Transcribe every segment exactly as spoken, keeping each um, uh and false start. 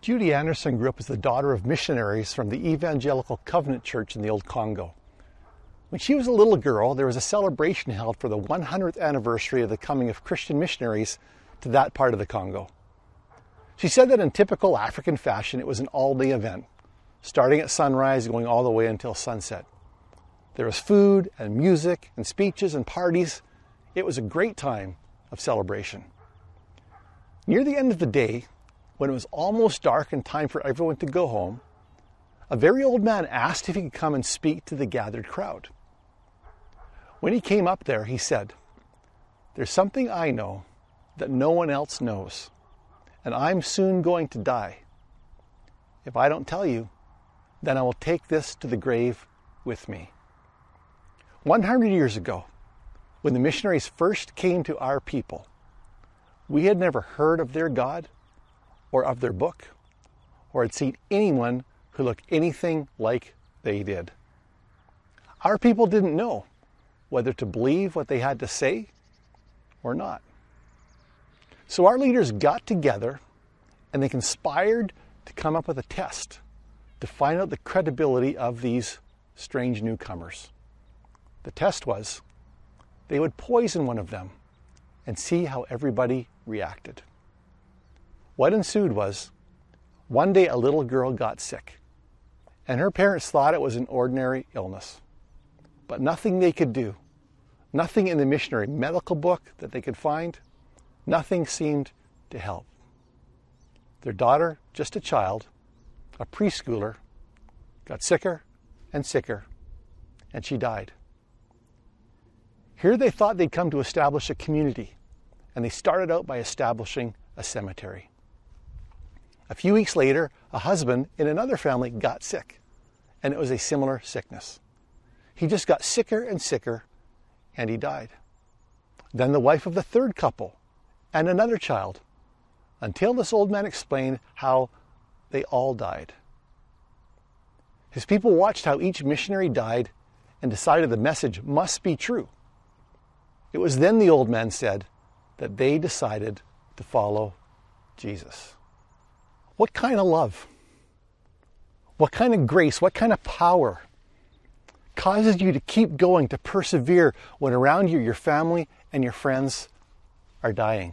Judy Anderson grew up as the daughter of missionaries from the Evangelical Covenant Church in the Old Congo. When she was a little girl, there was a celebration held for the one hundredth anniversary of the coming of Christian missionaries to that part of the Congo. She said that in typical African fashion, it was an all-day event, starting at sunrise, going all the way until sunset. There was food and music and speeches and parties. It was a great time of celebration. Near the end of the day, when it was almost dark and time for everyone to go home, a very old man asked if he could come and speak to the gathered crowd. When he came up there, he said, "There's something I know that no one else knows, and I'm soon going to die. If I don't tell you, then I will take this to the grave with me." one hundred years ago, when the missionaries first came to our people, we had never heard of their God or of their book, or had seen anyone who looked anything like they did. Our people didn't know whether to believe what they had to say or not. So our leaders got together and they conspired to come up with a test to find out the credibility of these strange newcomers. The test was they would poison one of them and see how everybody reacted. What ensued was, one day a little girl got sick, and her parents thought it was an ordinary illness. But nothing they could do, nothing in the missionary medical book that they could find, nothing seemed to help. Their daughter, just a child, a preschooler, got sicker and sicker, and she died. Here they thought they'd come to establish a community, and they started out by establishing a cemetery. A few weeks later, a husband in another family got sick, and it was a similar sickness. He just got sicker and sicker, and he died. Then the wife of the third couple, and another child, until this old man explained how they all died. His people watched how each missionary died and decided the message must be true. It was then the old man said that they decided to follow Jesus. What kind of love? What kind of grace? What kind of power causes you to keep going, to persevere when around you your family and your friends are dying?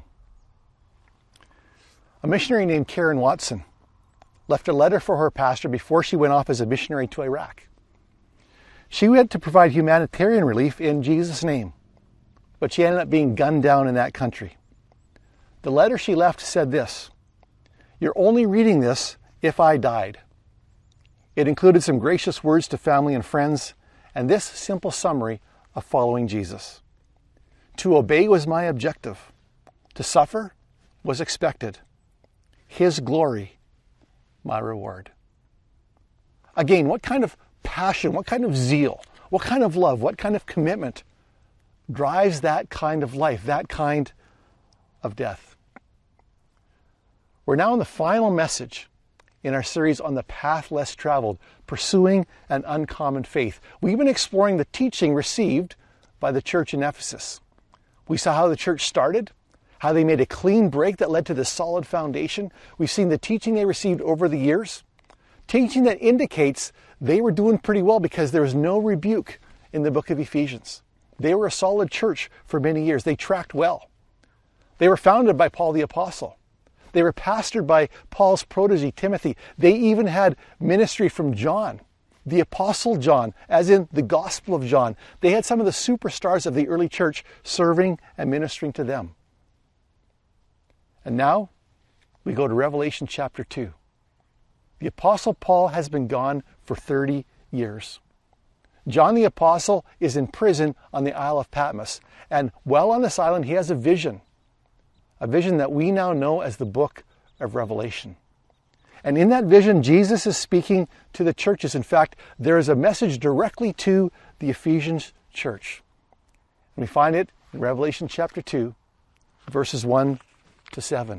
A missionary named Karen Watson left a letter for her pastor before she went off as a missionary to Iraq. She went to provide humanitarian relief in Jesus' name, but she ended up being gunned down in that country. The letter she left said this: "You're only reading this if I died." It included some gracious words to family and friends, and this simple summary of following Jesus. To obey was my objective. To suffer was expected. His glory, my reward. Again, what kind of passion, what kind of zeal, what kind of love, what kind of commitment drives that kind of life, that kind of death? We're now in the final message in our series on the path less traveled, pursuing an uncommon faith. We've been exploring the teaching received by the church in Ephesus. We saw how the church started, how they made a clean break that led to this solid foundation. We've seen the teaching they received over the years, teaching that indicates they were doing pretty well because there was no rebuke in the book of Ephesians. They were a solid church for many years. They tracked well. They were founded by Paul the Apostle. They were pastored by Paul's protege, Timothy. They even had ministry from John, the Apostle John, as in the Gospel of John. They had some of the superstars of the early church serving and ministering to them. And now we go to Revelation chapter two. The Apostle Paul has been gone for thirty years. John the Apostle is in prison on the Isle of Patmos. And while on this island, he has a vision. A vision that we now know as the book of Revelation. And in that vision, Jesus is speaking to the churches. In fact, there is a message directly to the Ephesians church. And we find it in Revelation chapter two, verses one to seven.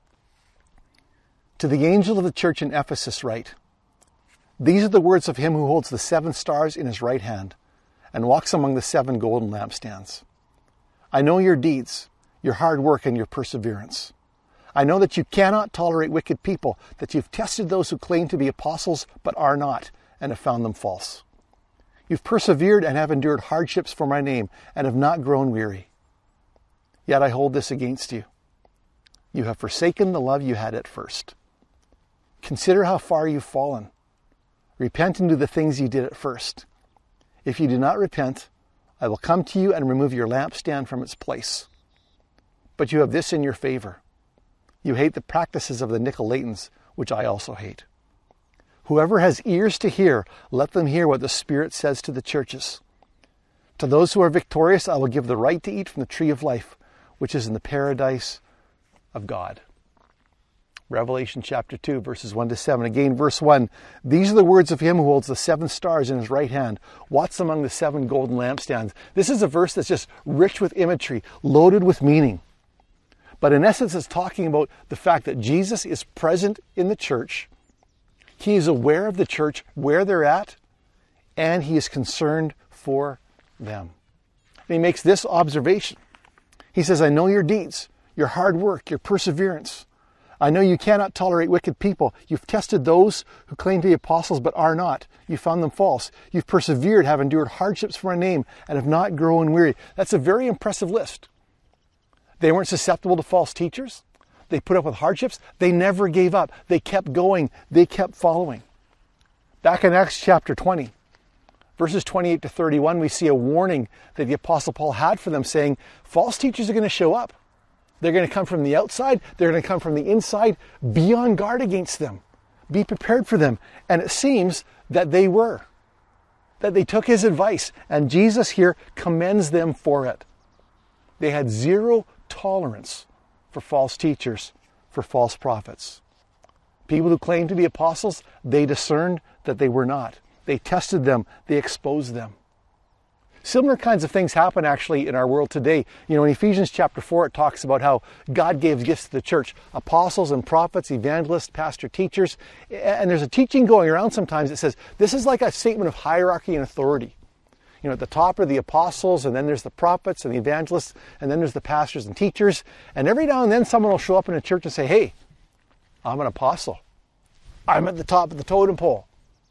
To the angel of the church in Ephesus write, "These are the words of him who holds the seven stars in his right hand and walks among the seven golden lampstands. I know your deeds, your hard work and your perseverance. I know that you cannot tolerate wicked people, that you've tested those who claim to be apostles but are not, and have found them false. You've persevered and have endured hardships for my name, and have not grown weary. Yet I hold this against you. You have forsaken the love you had at first. Consider how far you've fallen. Repent and do the things you did at first. If you do not repent, I will come to you and remove your lampstand from its place. But you have this in your favor. You hate the practices of the Nicolaitans, which I also hate. Whoever has ears to hear, let them hear what the Spirit says to the churches. To those who are victorious, I will give the right to eat from the tree of life, which is in the paradise of God. Revelation chapter two, verses one to seven. Again, verse one. These are the words of him who holds the seven stars in his right hand, walks among the seven golden lampstands. This is a verse that's just rich with imagery, loaded with meaning. But in essence, it's talking about the fact that Jesus is present in the church. He is aware of the church, where they're at, and he is concerned for them. And he makes this observation. He says, I know your deeds, your hard work, your perseverance. I know you cannot tolerate wicked people. You've tested those who claim to be apostles but are not. You found them false. You've persevered, have endured hardships for my name, and have not grown weary. That's a very impressive list. They weren't susceptible to false teachers. They put up with hardships. They never gave up. They kept going. They kept following. Back in Acts chapter twenty, verses twenty-eight to thirty-one, we see a warning that the Apostle Paul had for them, saying, false teachers are going to show up. They're going to come from the outside. They're going to come from the inside. Be on guard against them. Be prepared for them. And it seems that they were. That they took his advice. And Jesus here commends them for it. They had zero tolerance for false teachers, for false prophets. People who claimed to be apostles, they discerned that they were not. They tested them. They exposed them. Similar kinds of things happen actually in our world today. You know, in Ephesians chapter four, it talks about how God gave gifts to the church. Apostles and prophets, evangelists, pastor, teachers. And there's a teaching going around sometimes that says this is like a statement of hierarchy and authority. You know, at the top are the apostles, and then there's the prophets and the evangelists, and then there's the pastors and teachers. And every now and then someone will show up in a church and say, hey, I'm an apostle. I'm at the top of the totem pole.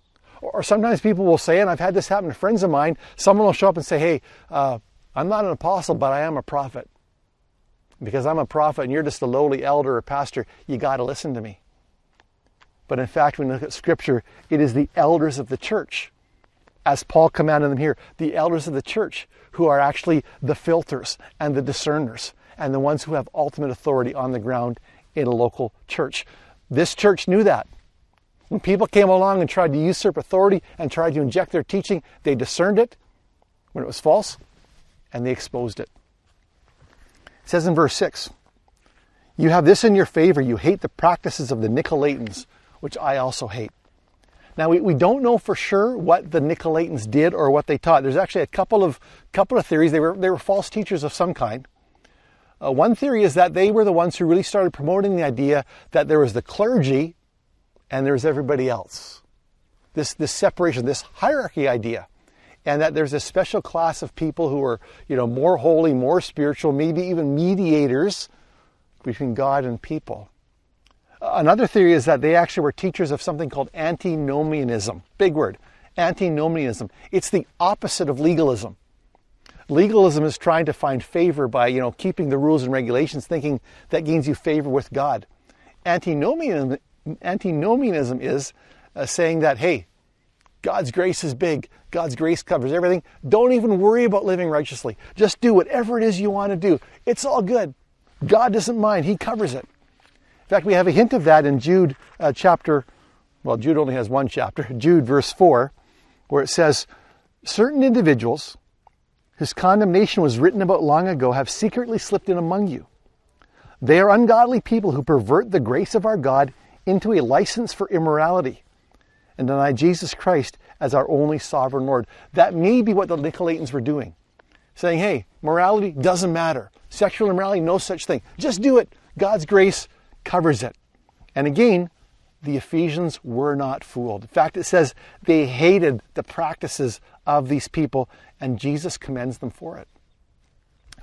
Or sometimes people will say, and I've had this happen to friends of mine, someone will show up and say, hey, uh, I'm not an apostle, but I am a prophet. Because I'm a prophet and you're just a lowly elder or pastor, you got to listen to me. But in fact, when you look at Scripture, it is the elders of the church, as Paul commanded them here, the elders of the church who are actually the filters and the discerners and the ones who have ultimate authority on the ground in a local church. This church knew that. When people came along and tried to usurp authority and tried to inject their teaching, they discerned it when it was false, and they exposed it. It says in verse six, you have this in your favor, you hate the practices of the Nicolaitans, which I also hate. Now, we, we don't know for sure what the Nicolaitans did or what they taught. There's actually a couple of couple of theories. They were, they were false teachers of some kind. Uh, one theory is that they were the ones who really started promoting the idea that there was the clergy and there's everybody else. This this separation, this hierarchy idea. And that there's a special class of people who are, you know, more holy, more spiritual, maybe even mediators between God and people. Another theory is that they actually were teachers of something called antinomianism. Big word. Antinomianism. It's the opposite of legalism. Legalism is trying to find favor by, you know, keeping the rules and regulations, thinking that gains you favor with God. Antinomianism Antinomianism is uh, saying that, hey, God's grace is big. God's grace covers everything. Don't even worry about living righteously. Just do whatever it is you want to do. It's all good. God doesn't mind. He covers it. In fact, we have a hint of that in Jude uh, chapter, well, Jude only has one chapter, Jude verse four, where it says, certain individuals whose condemnation was written about long ago have secretly slipped in among you. They are ungodly people who pervert the grace of our God into a license for immorality and deny Jesus Christ as our only sovereign Lord. That may be what the Nicolaitans were doing. Saying, hey, morality doesn't matter. Sexual immorality, no such thing. Just do it. God's grace covers it. And again, the Ephesians were not fooled. In fact, it says they hated the practices of these people, and Jesus commends them for it.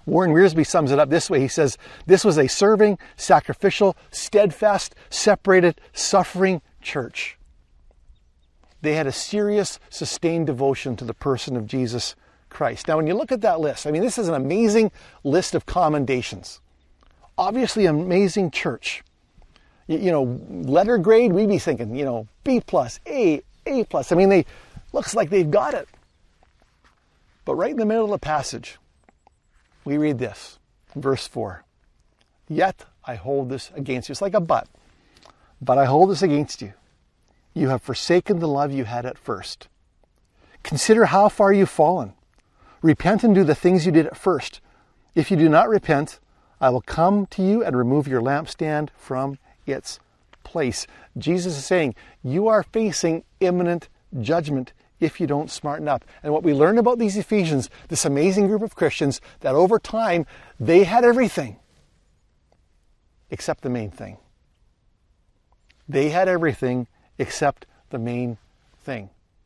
Warren Wiersbe sums it up this way. He says, this was a serving, sacrificial, steadfast, separated, suffering church. They had a serious, sustained devotion to the person of Jesus Christ. Now, when you look at that list, I mean, this is an amazing list of commendations. Obviously, amazing church. You, you know, letter grade, we'd be thinking, you know, B plus, A, A plus. I mean, they looks like they've got it. But right in the middle of the passage, we read this, verse four. Yet I hold this against you. It's like a but. But I hold this against you. You have forsaken the love you had at first. Consider how far you've fallen. Repent and do the things you did at first. If you do not repent, I will come to you and remove your lampstand from its place. Jesus is saying, you are facing imminent judgment if you don't smarten up. And what we learn about these Ephesians, this amazing group of Christians, that over time, they had everything except the main thing. They had everything except the main thing.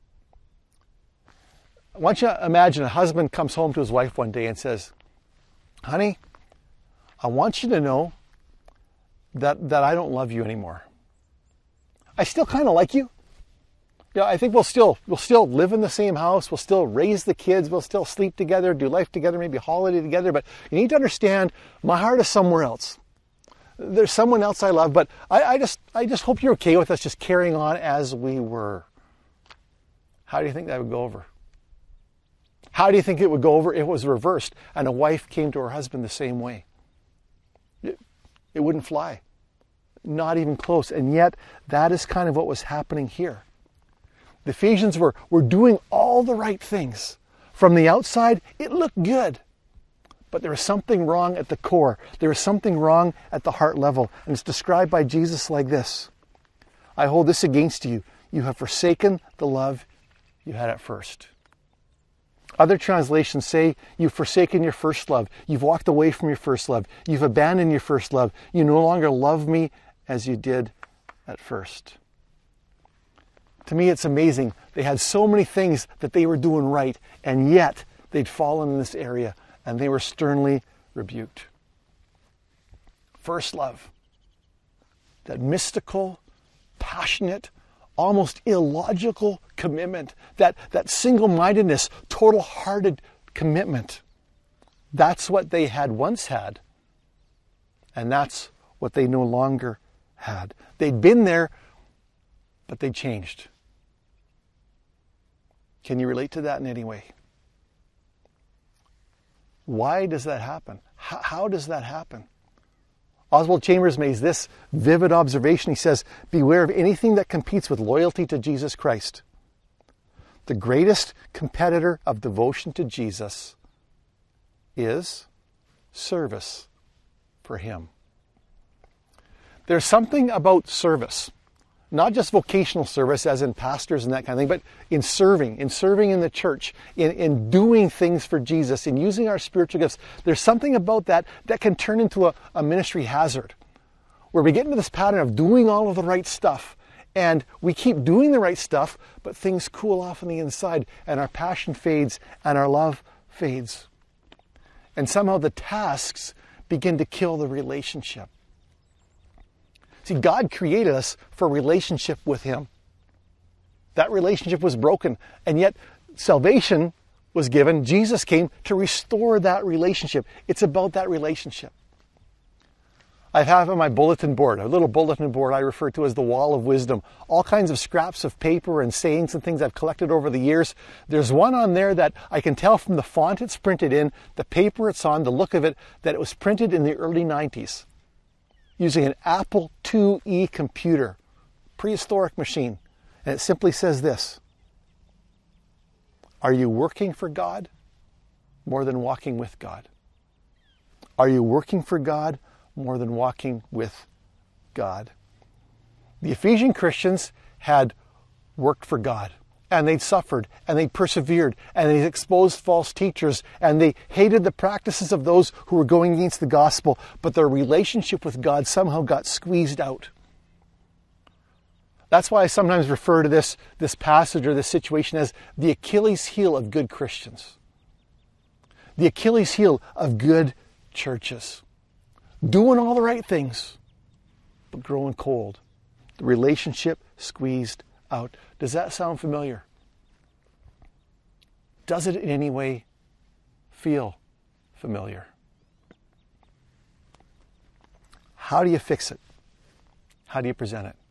I want you to imagine a husband comes home to his wife one day and says, honey, I want you to know that, that I don't love you anymore. I still kind of like you. You know, I think we'll still we'll still live in the same house. We'll still raise the kids. We'll still sleep together, do life together, maybe holiday together. But you need to understand, my heart is somewhere else. There's someone else I love, but I, I just I just hope you're okay with us just carrying on as we were. How do you think that would go over? How do you think it would go over if it was reversed and a wife came to her husband the same way? It, it wouldn't fly. Not even close. And yet, that is kind of what was happening here. The Ephesians were, were doing all the right things. From the outside, it looked good. But there was something wrong at the core. There was something wrong at the heart level. And it's described by Jesus like this. I hold this against you. You have forsaken the love you had at first. Other translations say you've forsaken your first love. You've walked away from your first love. You've abandoned your first love. You no longer love me as you did at first. To me, it's amazing. They had so many things that they were doing right, and yet they'd fallen in this area, and they were sternly rebuked. First love. That mystical, passionate, almost illogical commitment. That, that single-mindedness, total-hearted commitment. That's what they had once had, and that's what they no longer had. They'd been there, but they changed. Can you relate to that in any way? Why does that happen? How, how does that happen? Oswald Chambers makes this vivid observation. He says, beware of anything that competes with loyalty to Jesus Christ. The greatest competitor of devotion to Jesus is service for Him. There's something about service. Not just vocational service, as in pastors and that kind of thing, but in serving, in serving in the church, in, in doing things for Jesus, in using our spiritual gifts. There's something about that that can turn into a, a ministry hazard, where we get into this pattern of doing all of the right stuff, and we keep doing the right stuff, but things cool off on the inside, and our passion fades, and our love fades. And somehow the tasks begin to kill the relationship. See, God created us for relationship with Him. That relationship was broken, and yet salvation was given. Jesus came to restore that relationship. It's about that relationship. I have on my bulletin board, a little bulletin board I refer to as the Wall of Wisdom, all kinds of scraps of paper and sayings and things I've collected over the years. There's one on there that I can tell from the font it's printed in, the paper it's on, the look of it, that it was printed in the early nineties. Using an Apple two E computer, prehistoric machine. And it simply says this: are you working for God more than walking with God? Are you working for God more than walking with God? The Ephesian Christians had worked for God. And they'd suffered, and they persevered, and they exposed false teachers, and they hated the practices of those who were going against the gospel, but their relationship with God somehow got squeezed out. That's why I sometimes refer to this, this passage or this situation as the Achilles heel of good Christians. the Achilles heel of good churches. Doing all the right things, but growing cold. The relationship squeezed out. Does that sound familiar? Does it in any way feel familiar? How do you fix it? How do you present it?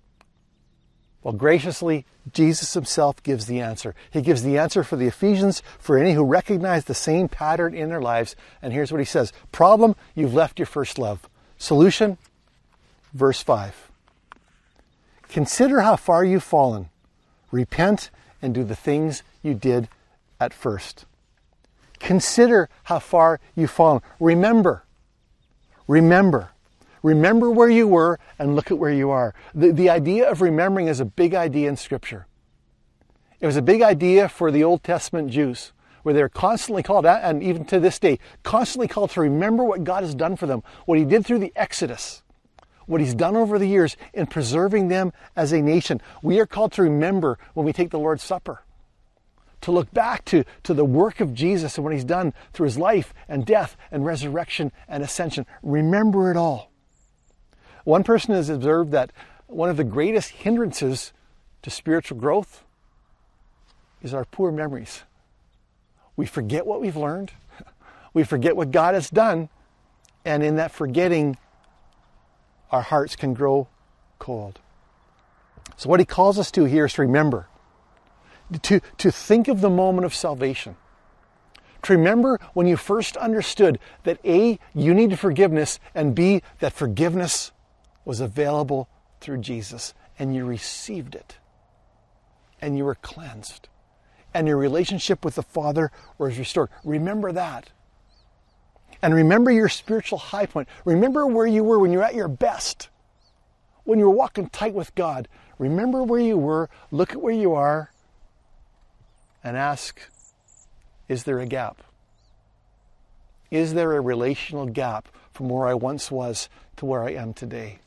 Well, graciously, Jesus himself gives the answer. He gives the answer for the Ephesians, for any who recognize the same pattern in their lives. And here's what he says. Problem, you've left your first love. Solution, verse five. Consider how far you've fallen. Repent and do the things you did at first. Consider how far you've fallen. Remember. Remember. Remember where you were and look at where you are. The, the idea of remembering is a big idea in Scripture. It was a big idea for the Old Testament Jews, where they're constantly called, and even to this day, constantly called to remember what God has done for them, what he did through the Exodus, what he's done over the years in preserving them as a nation. We are called to remember when we take the Lord's Supper, to look back to, to the work of Jesus and what he's done through his life and death and resurrection and ascension. Remember it all. One person has observed that one of the greatest hindrances to spiritual growth is our poor memories. We forget what we've learned. We forget what God has done. And in that forgetting, our hearts can grow cold. So what he calls us to here is to remember. To, to think of the moment of salvation. To remember when you first understood that A, you needed forgiveness, and B, that forgiveness was available through Jesus, and you received it, and you were cleansed, and your relationship with the Father was restored. Remember that. And remember your spiritual high point. Remember where you were when you were at your best, when you were walking tight with God. Remember where you were, look at where you are, and ask, is there a gap? Is there a relational gap from where I once was to where I am today?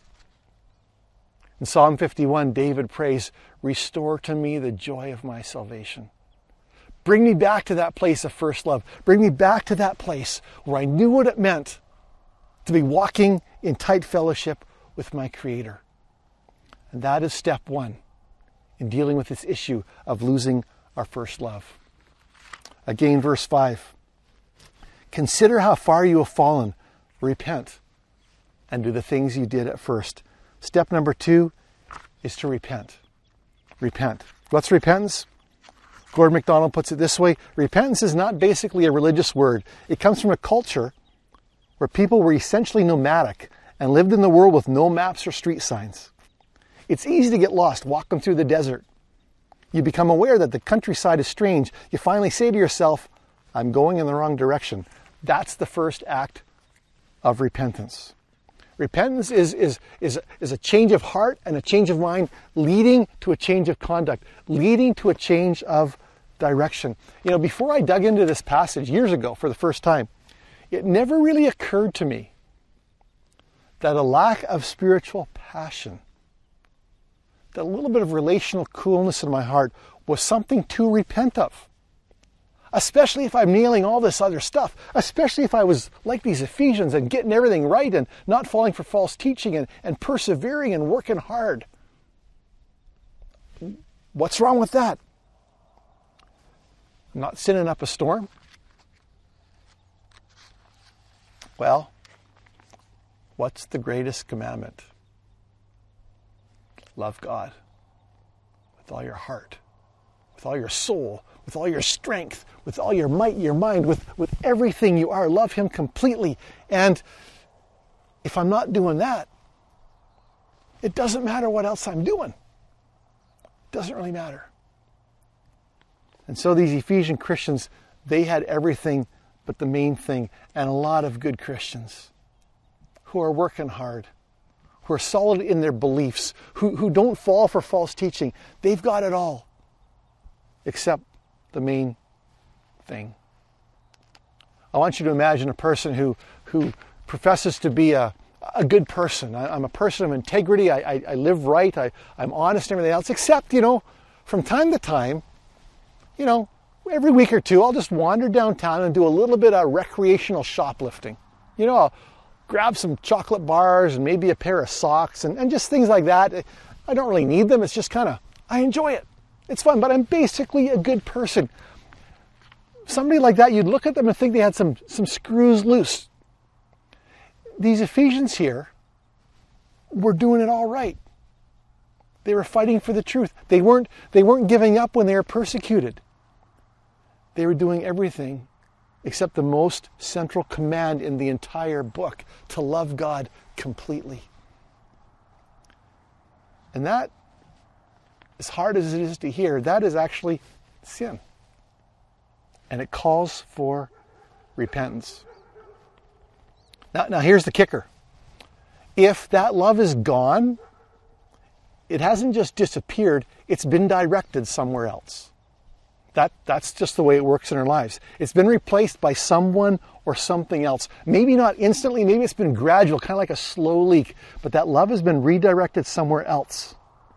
In Psalm fifty-one, David prays, restore to me the joy of my salvation. Bring me back to that place of first love. Bring me back to that place where I knew what it meant to be walking in tight fellowship with my Creator. And that is step one in dealing with this issue of losing our first love. Again, verse five. Consider how far you have fallen. Repent and do the things you did at first. Step number two is to repent. Repent. What's repentance? Gordon MacDonald puts it this way. Repentance is not basically a religious word. It comes from a culture where people were essentially nomadic and lived in the world with no maps or street signs. It's easy to get lost walking through the desert. You become aware that the countryside is strange. You finally say to yourself, I'm going in the wrong direction. That's the first act of repentance. Repentance is, is, is, is a change of heart and a change of mind leading to a change of conduct, leading to a change of direction. You know, before I dug into this passage years ago for the first time, it never really occurred to me that a lack of spiritual passion, that a little bit of relational coolness in my heart was something to repent of. Especially if I'm nailing all this other stuff. Especially if I was like these Ephesians and getting everything right and not falling for false teaching and, and persevering and working hard. What's wrong with that? I'm not sinning up a storm. Well, what's the greatest commandment? Love God with all your heart, with all your soul, with all your strength, with all your might, your mind, with, with everything you are. Love him completely. And if I'm not doing that, it doesn't matter what else I'm doing. It doesn't really matter. And so these Ephesian Christians, they had everything but the main thing. And a lot of good Christians who are working hard, who are solid in their beliefs, who, who don't fall for false teaching. They've got it all, except the main thing. I want you to imagine a person who, who professes to be a, a good person. I, I'm a person of integrity. I, I, I live right. I, I'm honest and everything else, except, you know, from time to time, you know, every week or two, I'll just wander downtown and do a little bit of recreational shoplifting. You know, I'll grab some chocolate bars and maybe a pair of socks and, and just things like that. I don't really need them. It's just kind of, I enjoy it. It's fun, but I'm basically a good person. Somebody like that, you'd look at them and think they had some, some screws loose. These Ephesians here were doing it all right. They were fighting for the truth. They weren't, they weren't giving up when they were persecuted. They were doing everything except the most central command in the entire book, to love God completely. And that, as hard as it is to hear, that is actually sin. And it calls for repentance. Now, now here's the kicker. If that love is gone, it hasn't just disappeared, it's been directed somewhere else. That, that's just the way it works in our lives. It's been replaced by someone or something else. Maybe not instantly, maybe it's been gradual, kind of like a slow leak, but that love has been redirected somewhere else.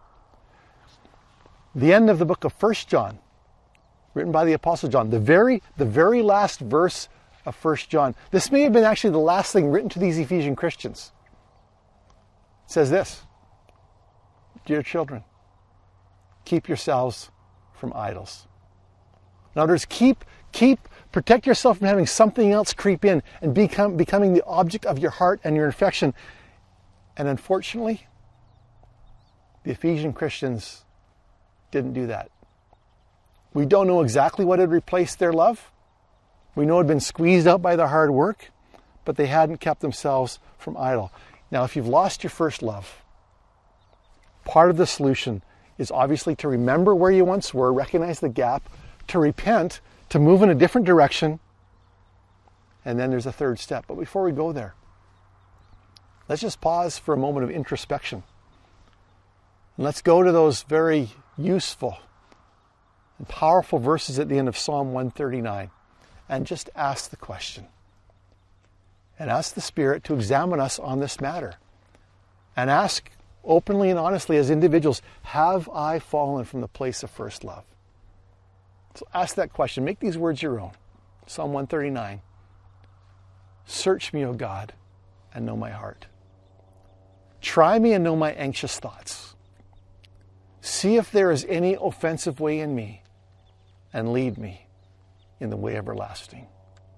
The end of the book of First John, written by the Apostle John, the very, the very last verse of First John. This may have been actually the last thing written to these Ephesian Christians. It says this, "Dear children, keep yourselves from idols." In other words, keep, keep, protect yourself from having something else creep in and become becoming the object of your heart and your affection. And unfortunately, the Ephesian Christians didn't do that. We don't know exactly what had replaced their love. We know it had been squeezed out by their hard work, but they hadn't kept themselves from idol. Now, if you've lost your first love, part of the solution is obviously to remember where you once were, recognize the gap, to repent, to move in a different direction, and then there's a third step. But before we go there, let's just pause for a moment of introspection. And let's go to those very useful and powerful verses at the end of Psalm one thirty-nine and just ask the question. And ask the Spirit to examine us on this matter. And ask openly and honestly as individuals, have I fallen from the place of first love? So ask that question. Make these words your own. Psalm one thirty-nine. Search me, O God, and know my heart. Try me and know my anxious thoughts. See if there is any offensive way in me, and lead me in the way everlasting.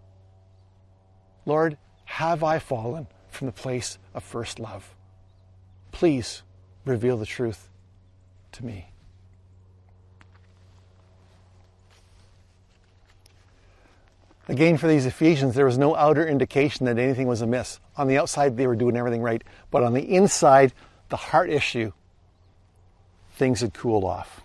Lord, have I fallen from the place of first love? Please reveal the truth to me. Again, for these Ephesians, there was no outer indication that anything was amiss. On the outside, they were doing everything right. But on the inside, the heart issue, things had cooled off.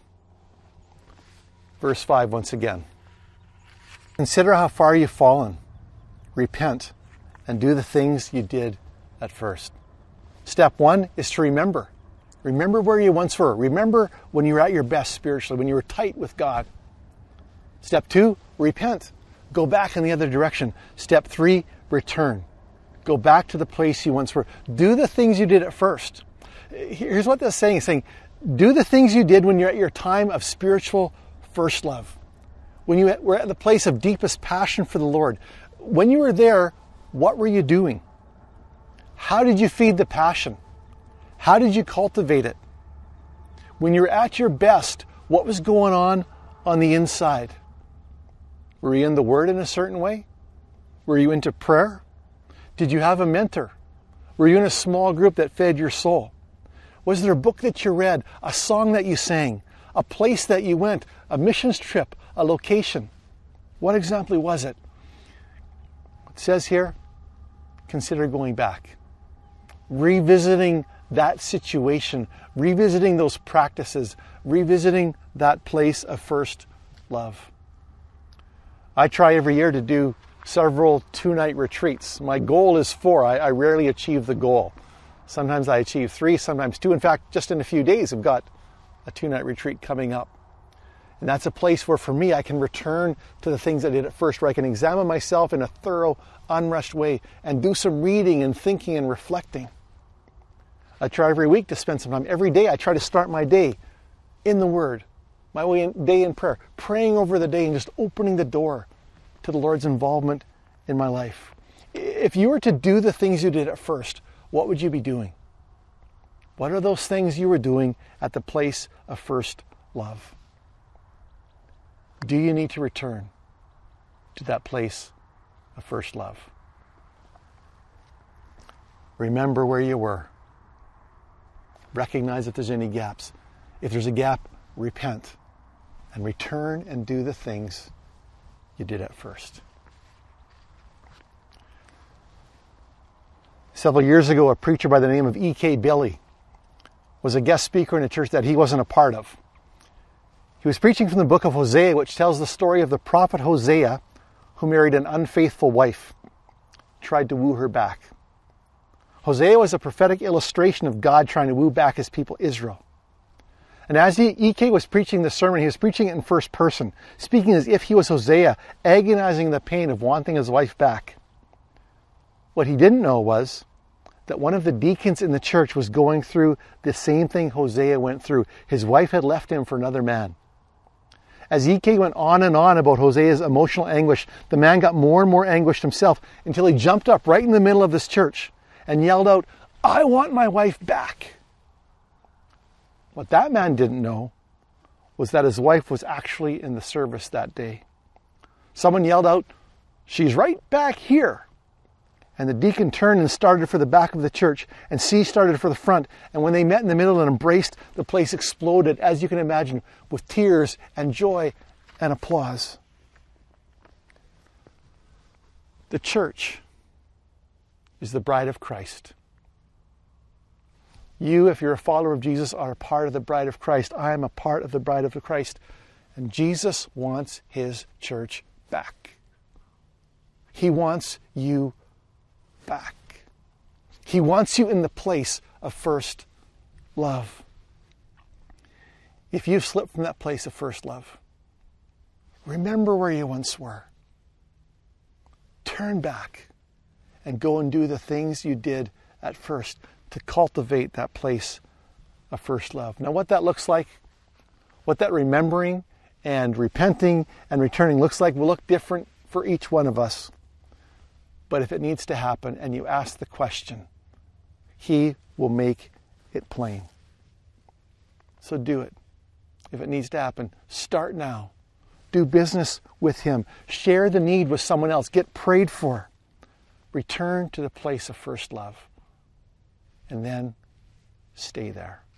Verse five once again. Consider how far you've fallen. Repent and do the things you did at first. Step one is to remember. Remember where you once were. Remember when you were at your best spiritually, when you were tight with God. Step two, repent. Go back in the other direction. Step three, return. Go back to the place you once were. Do the things you did at first. Here's what that's saying. It's saying, do the things you did when you're at your time of spiritual first love. When you were at the place of deepest passion for the Lord. When you were there, what were you doing? How did you feed the passion? How did you cultivate it? When you were at your best, what was going on on the inside? Were you in the Word in a certain way? Were you into prayer? Did you have a mentor? Were you in a small group that fed your soul? Was there a book that you read, a song that you sang, a place that you went, a missions trip, a location? What exactly was it? It says here, consider going back. Revisiting that situation, revisiting those practices, revisiting that place of first love. I try every year to do several two-night retreats. My goal is four. I, I rarely achieve the goal. Sometimes I achieve three, sometimes two. In fact, just in a few days, I've got a two-night retreat coming up. And that's a place where, for me, I can return to the things I did at first, where I can examine myself in a thorough, unrushed way and do some reading and thinking and reflecting. I try every week to spend some time. Every day I try to start my day in the Word, my way in, day in prayer, praying over the day and just opening the door to the Lord's involvement in my life. If you were to do the things you did at first, what would you be doing? What are those things you were doing at the place of first love? Do you need to return to that place of first love? Remember where you were. Recognize if there's any gaps. If there's a gap, repent and return and do the things you did at first. Several years ago, a preacher by the name of E K Billy was a guest speaker in a church that he wasn't a part of. He was preaching from the book of Hosea, which tells the story of the prophet Hosea, who married an unfaithful wife, tried to woo her back. Hosea was a prophetic illustration of God trying to woo back his people Israel. And as E K was preaching the sermon, he was preaching it in first person, speaking as if he was Hosea, agonizing the pain of wanting his wife back. What he didn't know was that one of the deacons in the church was going through the same thing Hosea went through. His wife had left him for another man. As E K went on and on about Hosea's emotional anguish, the man got more and more anguished himself until he jumped up right in the middle of this church and yelled out, "I want my wife back." What that man didn't know was that his wife was actually in the service that day. Someone yelled out, "She's right back here." And the deacon turned and started for the back of the church, and C started for the front. And when they met in the middle and embraced, the place exploded, as you can imagine, with tears and joy and applause. The church is the bride of Christ. You, if you're a follower of Jesus, are a part of the bride of Christ. I am a part of the bride of Christ. And Jesus wants his church back. He wants you back. He wants you in the place of first love. If you've slipped from that place of first love, remember where you once were. Turn back and go and do the things you did at first to cultivate that place of first love. Now, what that looks like, what that remembering and repenting and returning looks like will look different for each one of us. But if it needs to happen and you ask the question, he will make it plain. So do it. If it needs to happen, start now. Do business with him. Share the need with someone else. Get prayed for. Return to the place of first love. And then stay there.